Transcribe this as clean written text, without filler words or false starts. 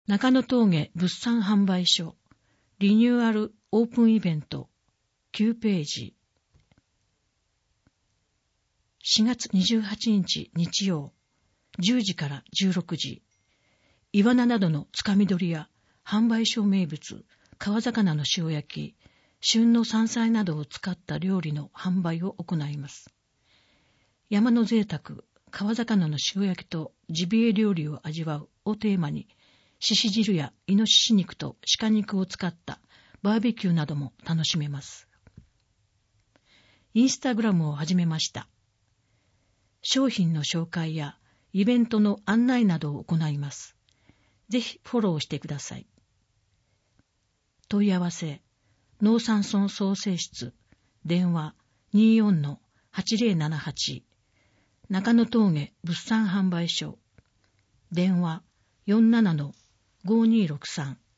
中野峠物産販売所リニューアルオープンイベント9ページ。4月28日日曜10時から16時、イワナなどのつかみ取りや販売所名物川魚の塩焼き、旬の山菜などを使った料理の販売を行います。山の贅沢川魚の塩焼きとジビエ料理を味わうをテーマに、獅子汁やイノシシ肉と鹿肉を使ったバーベキューなども楽しめます。インスタグラムを始めました。商品の紹介やイベントの案内などを行います。ぜひフォローしてください。問い合わせ、農山村創生室、電話 24-8078、中野峠物産販売所、電話 47-5263